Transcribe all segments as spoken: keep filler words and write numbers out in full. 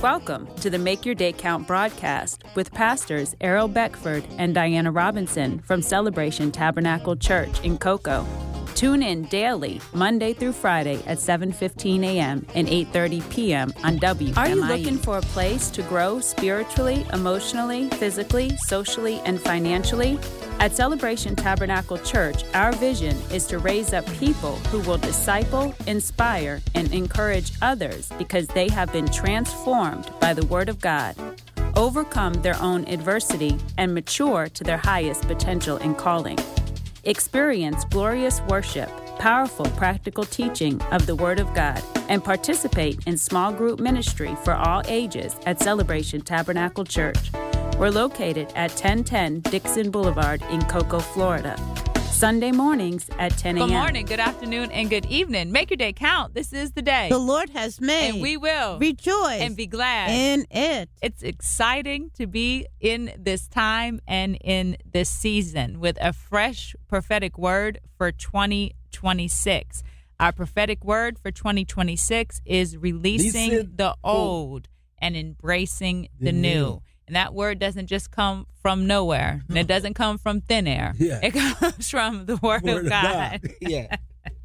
Welcome to the Make Your Day Count broadcast with pastors Errol Beckford and Diana Robinson from Celebration Tabernacle Church in Cocoa. Tune in daily, Monday through Friday at seven fifteen a.m. and eight thirty p.m. on W M I E. Are you looking for a place to grow spiritually, emotionally, physically, socially, and financially? At Celebration Tabernacle Church, our vision is to raise up people who will disciple, inspire, and encourage others because they have been transformed by the Word of God, overcome their own adversity, and mature to their highest potential and calling. Experience glorious worship, powerful practical teaching of the Word of God, and participate in small group ministry for all ages at Celebration Tabernacle Church. We're located at ten ten Dixon Boulevard in Cocoa, Florida. Sunday mornings at ten a.m. Good morning, good afternoon, and good evening. Make your day count. This is the day the Lord has made. And we will rejoice and be glad in it. It's exciting to be in this time and in this season with a fresh prophetic word for twenty twenty-six. Our prophetic word for twenty twenty-six is releasing Listen. the old and embracing the, the new. new. And that word doesn't just come from nowhere. And it doesn't come from thin air. Yeah. It comes from the Word, word of God. Of God. Yeah.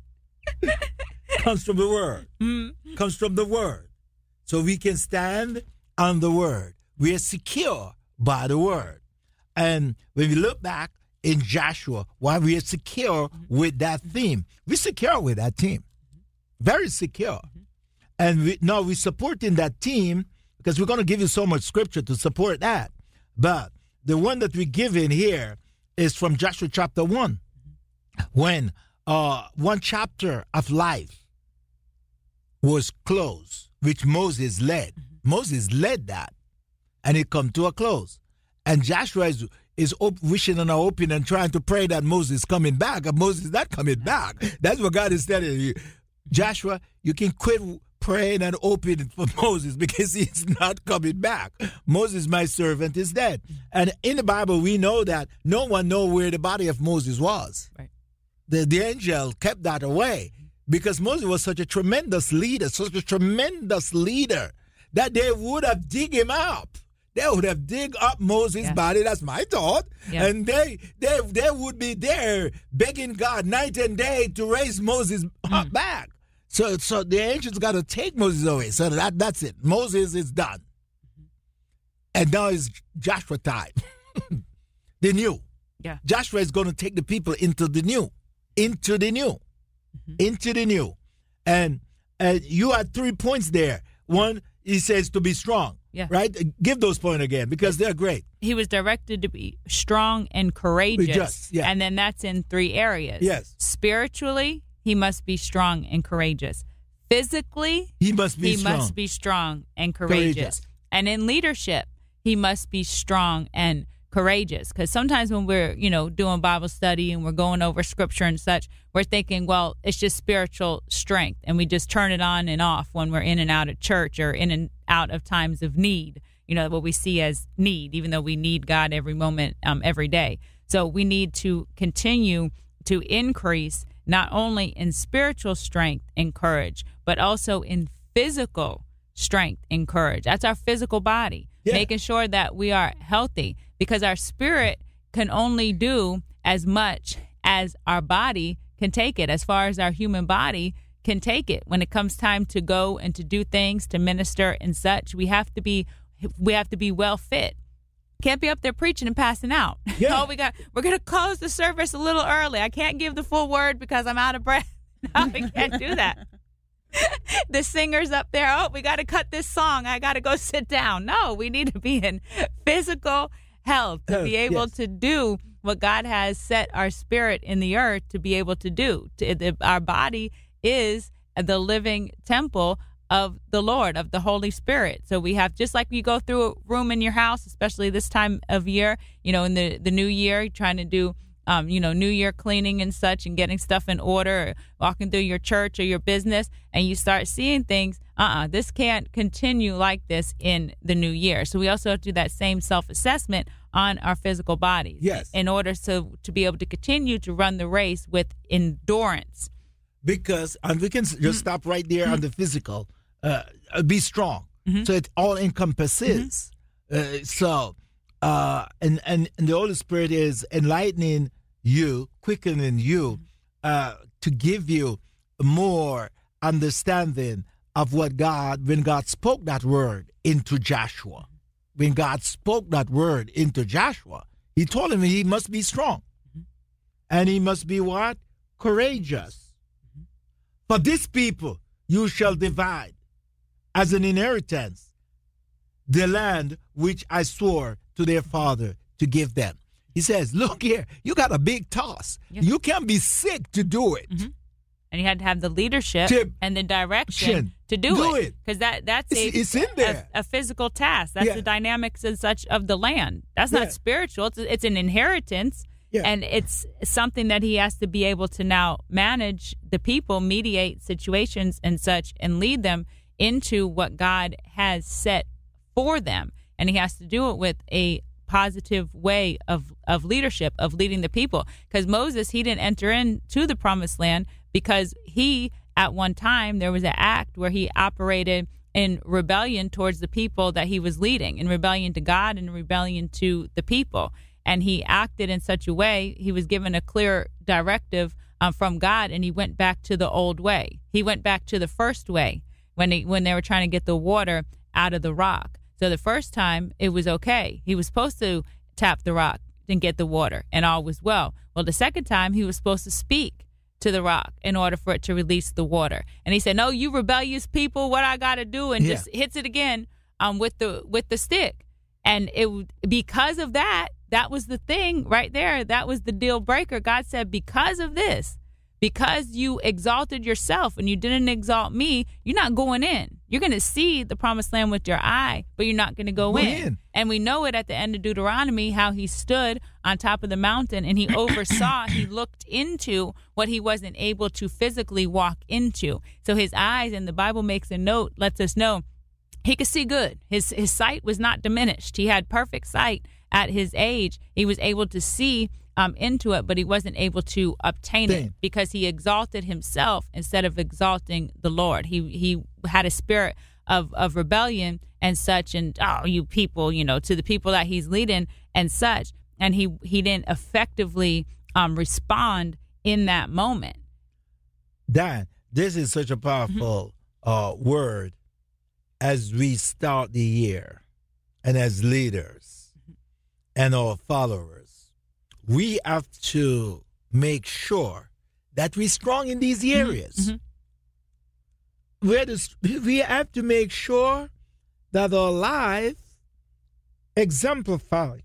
Comes from the Word. Mm-hmm. Comes from the Word. So we can stand on the Word. We are secure by the Word. And when we look back in Joshua, why we are secure mm-hmm. with that theme. We're secure with that team. Very secure. Mm-hmm. And we, now we're supporting that team because we're going to give you so much scripture to support that. But the one that we're giving here is from Joshua chapter one, when uh, one chapter of life was closed, which Moses led. Mm-hmm. Moses led that, and it come to a close. And Joshua is, is op- wishing and hoping and trying to pray that Moses is coming back, and Moses is not coming back. That's what God is telling you. Joshua, you can quit praying and hoping for Moses because he's not coming back. Moses, my servant, is dead. And in the Bible, we know that no one knows where the body of Moses was. Right. The, the angel kept that away because Moses was such a tremendous leader, such a tremendous leader that they would have dig him up. They would have dig up Moses' yeah. body. That's my thought. Yeah. And they, they, they would be there begging God night and day to raise Moses mm. back. So, so the angels got to take Moses away. So that that's it. Moses is done. Mm-hmm. And now it's Joshua time. The new. Yeah. Joshua is going to take the people into the new. Into the new. Mm-hmm. Into the new. And, and you had three points there. One, he says to be strong. Yeah. Right? Give those points again because they're great. He was directed to be strong and courageous. Just, yeah. And then that's in three areas. Yes. Spiritually, he must be strong and courageous. Physically, he must be he strong. must be strong and courageous. courageous. And in leadership, he must be strong and courageous. Because sometimes when we're, you know, doing Bible study and we're going over scripture and such, we're thinking, well, it's just spiritual strength, and we just turn it on and off when we're in and out of church or in and out of times of need. You know, what we see as need, even though we need God every moment, um, every day. So we need to continue to increase not only in spiritual strength and courage, but also in physical strength and courage. That's our physical body, yeah. making sure that we are healthy, because our spirit can only do as much as our body can take it, as far as our human body can take it. When it comes time to go and to do things, to minister and such, we have to be we have to be well fit. Can't be up there preaching and passing out. Yeah. Oh, we got, we're going to close the service a little early. I can't give the full word because I'm out of breath. No, we can't do that. The singer's up there. Oh, we got to cut this song. I got to go sit down. No, we need to be in physical health to be able yes. to do what God has set our spirit in the earth to be able to do. Our body is the living temple of the Lord, of the Holy Spirit. So we have, just like you go through a room in your house, especially this time of year, you know, in the, the new year, trying to do, um, you know, New Year cleaning and such and getting stuff in order, or walking through your church or your business, and you start seeing things, uh-uh, this can't continue like this in the new year. So we also have to do that same self-assessment on our physical bodies. Yes. In order to, to be able to continue to run the race with endurance. Because, and we can just stop right there on the physical, uh, be strong. Mm-hmm. So it all encompasses. Mm-hmm. Uh, so, uh, and, and, and the Holy Spirit is enlightening you, quickening you, uh, to give you more understanding of what God, when God spoke that word into Joshua. When God spoke that word into Joshua, he told him he must be strong. Mm-hmm. And he must be what? Courageous. Mm-hmm. For this people you shall divide as an inheritance the land which I swore to their father to give them. He says, look here, you got a big toss. Yes. You can't be sick to do it. Mm-hmm. And you had to have the leadership to, and the direction to do, do it. Because that, that's it's, a, it's in there. A, a physical task. That's yeah. the dynamics and such of the land. That's yeah. not spiritual. It's, it's an inheritance. Yeah. And it's something that he has to be able to now manage the people, mediate situations and such, and lead them into what God has set for them. And he has to do it with a positive way of, of leadership, of leading the people. Because Moses, he didn't enter into the promised land because he, at one time, there was an act where he operated in rebellion towards the people that he was leading, in rebellion to God and in rebellion to the people. And he acted in such a way, he was given a clear directive um, from God, and he went back to the old way. He went back to the first way when they, when they were trying to get the water out of the rock. So the first time, it was okay. He was supposed to tap the rock and get the water, and all was well. Well, the second time, he was supposed to speak to the rock in order for it to release the water. And he said, no, you rebellious people, what I got to do, and yeah. just hits it again um, with the with the stick. And it because of that, that was the thing right there. That was the deal breaker. God said, because of this, because you exalted yourself and you didn't exalt me, you're not going in. You're going to see the promised land with your eye, but you're not going to go, go in. in. And we know it at the end of Deuteronomy, how he stood on top of the mountain and he oversaw, he looked into what he wasn't able to physically walk into. So his eyes, and the Bible makes a note, lets us know he could see good. His his sight was not diminished. He had perfect sight at his age. He was able to see Um, into it, but he wasn't able to obtain Damn. it because he exalted himself instead of exalting the Lord. He he had a spirit of, of rebellion and such, and oh, you people, you know, to the people that he's leading and such, and he he didn't effectively um, respond in that moment. Dan, this is such a powerful mm-hmm. uh, word as we start the year, and as leaders mm-hmm. and our followers. We have to make sure that we're strong in these areas. Mm-hmm. We're the, we have to make sure that our life exemplifies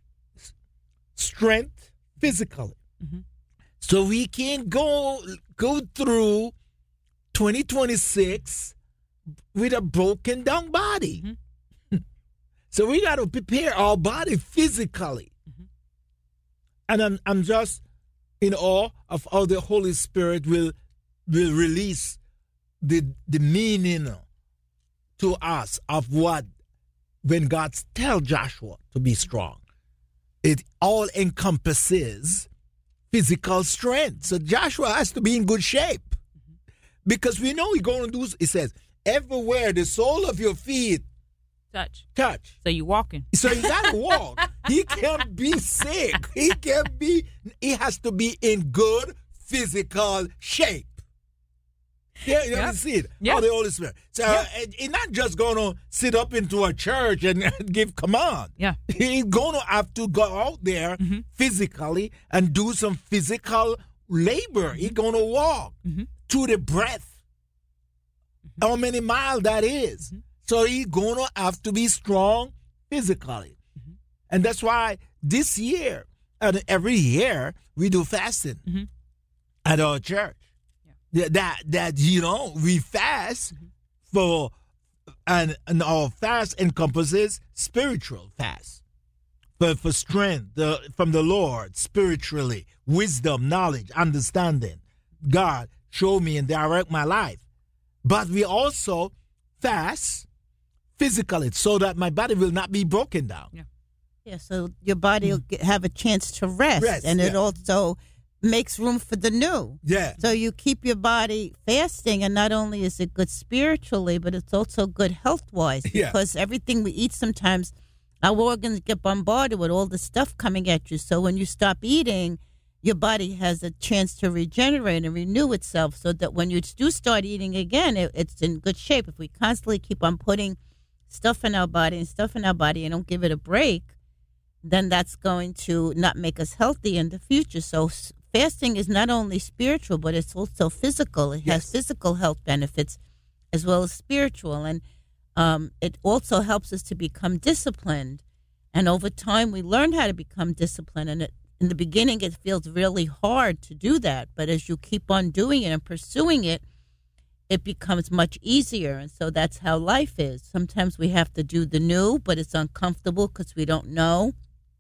strength physically. Mm-hmm. So we can go go through twenty twenty-six with a broken down body. Mm-hmm. So we got to prepare our body physically. And I'm I'm just in awe of how the Holy Spirit will will release the the meaning to us of what when God tells Joshua to be strong. It all encompasses physical strength. So Joshua has to be in good shape. Mm-hmm. Because we know he's going to do, it says, everywhere the sole of your feet Touch. Touch. So you walking. So you gotta walk. He can't be sick. He can't be, he has to be in good physical shape. Yeah, you yep. see it. Yep. Oh, the Holy Spirit. So yep. uh, he's not just gonna sit up into a church and give command. Yeah. He's gonna have to go out there mm-hmm. physically and do some physical labor. Mm-hmm. He's gonna walk mm-hmm. to the breath. Mm-hmm. How many miles that is. Mm-hmm. So he's going to have to be strong physically. Mm-hmm. And that's why this year, and every year, we do fasting mm-hmm. at our church. Yeah. That, that, you know, we fast mm-hmm. for, and, and our fast encompasses spiritual fast. For, for strength the, from the Lord, spiritually, wisdom, knowledge, understanding. God, show me and direct my life. But we also fast physically, so that my body will not be broken down. Yeah, yeah so your body will get, have a chance to rest. rest and it yeah. also makes room for the new. Yeah. So you keep your body fasting, and not only is it good spiritually, but it's also good health-wise. Yeah. Because everything we eat, sometimes our organs get bombarded with all the stuff coming at you. So when you stop eating, your body has a chance to regenerate and renew itself, so that when you do start eating again, it, it's in good shape. If we constantly keep on putting stuff in our body and stuff in our body and don't give it a break, then that's going to not make us healthy in the future. So fasting is not only spiritual, but it's also physical. It Yes. has physical health benefits as well as spiritual. And um, it also helps us to become disciplined. And over time, we learn how to become disciplined. And it, in the beginning, it feels really hard to do that. But as you keep on doing it and pursuing it, it becomes much easier. And so that's how life is. Sometimes we have to do the new, but it's uncomfortable because we don't know.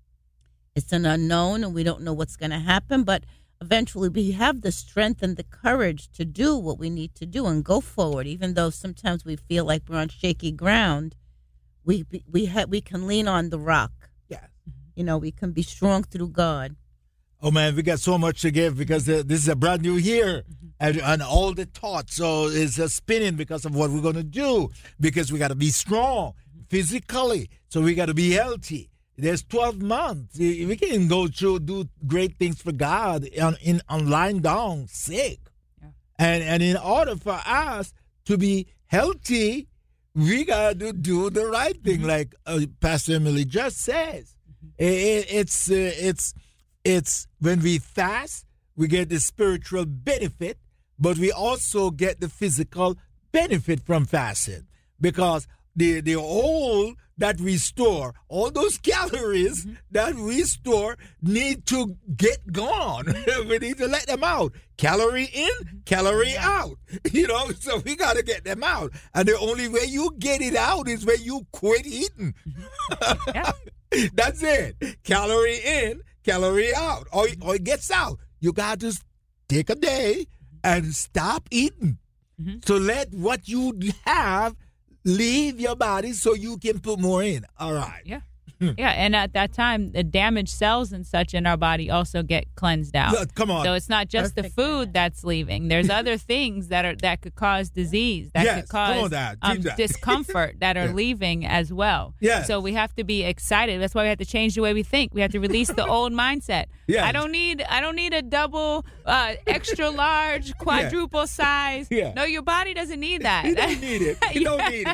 It's an unknown, and we don't know what's going to happen. But eventually we have the strength and the courage to do what we need to do and go forward. Even though sometimes we feel like we're on shaky ground, we we ha- we can lean on the rock. Yeah. You know, we can be strong through God. Oh, man, we got so much to give because uh, this is a brand new year, mm-hmm. and, and all the thoughts. So it's uh, spinning because of what we're going to do, because we got to be strong physically. So we got to be healthy. There's twelve months. We can go through, do great things for God on, in, on lying down sick. Yeah. And, and in order for us to be healthy, we got to do the right thing, mm-hmm. like uh, Pastor Emily just says. Mm-hmm. It, it's uh, it's... It's when we fast, we get the spiritual benefit, but we also get the physical benefit from fasting, because the the oil that we store, all those calories mm-hmm. that we store need to get gone. We need to let them out. Calorie in, calorie out. You know, so we got to get them out. And the only way you get it out is when you quit eating. Yeah. That's it. Calorie in, calorie out, or, or it gets out. You got to take a day and stop eating. Mm-hmm. So let what you have leave your body so you can put more in. All right. Yeah. Yeah, and at that time, the damaged cells and such in our body also get cleansed out. Look, come on. So it's not just Perfect. the food that's leaving. There's other things that are that could cause disease, that yes, could cause that. um, that. discomfort that are yeah. leaving as well. Yes. So we have to be excited. That's why we have to change the way we think. We have to release the old mindset. Yes. I don't need I don't need a double, uh, extra large, quadruple yeah. size. Yeah. No, your body doesn't need that. You don't need it. You don't need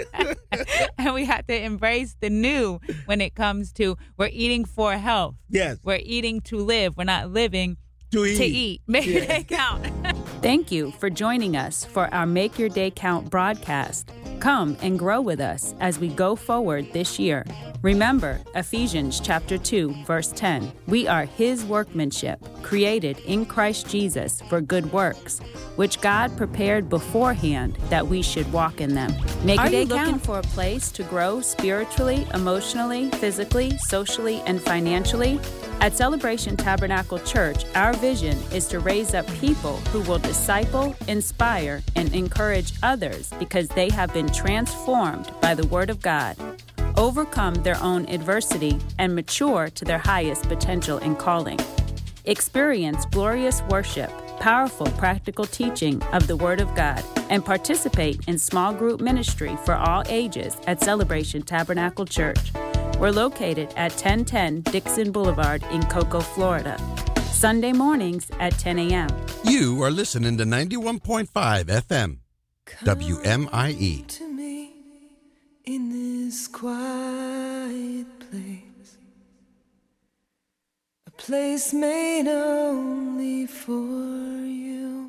it. And we have to embrace the new when it comes to we're eating for health. Yes. We're eating to live. We're not living to eat. To eat. Make yes. your day count. Thank you for joining us for our Make Your Day Count broadcast. Come and grow with us as we go forward this year. Remember Ephesians chapter two, verse ten. We are his workmanship, created in Christ Jesus for good works, which God prepared beforehand that we should walk in them. Make Your Day Count. Are you looking for a place to grow spiritually, emotionally, physically, socially, and financially? At Celebration Tabernacle Church, our vision is to raise up people who will disciple, inspire, and encourage others because they have been transformed by the Word of God, overcome their own adversity, and mature to their highest potential and calling. Experience glorious worship, powerful practical teaching of the Word of God, and participate in small group ministry for all ages at Celebration Tabernacle Church. We're located at ten ten Dixon Boulevard in Cocoa, Florida. Sunday mornings at ten a.m. You are listening to ninety-one point five F M, W M I E. Come to me in this quiet place, a place made only for you.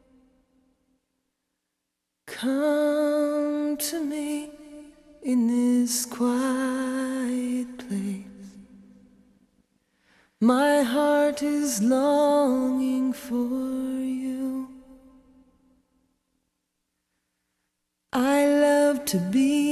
Come to me in this quiet place. My heart is longing for you. I love to be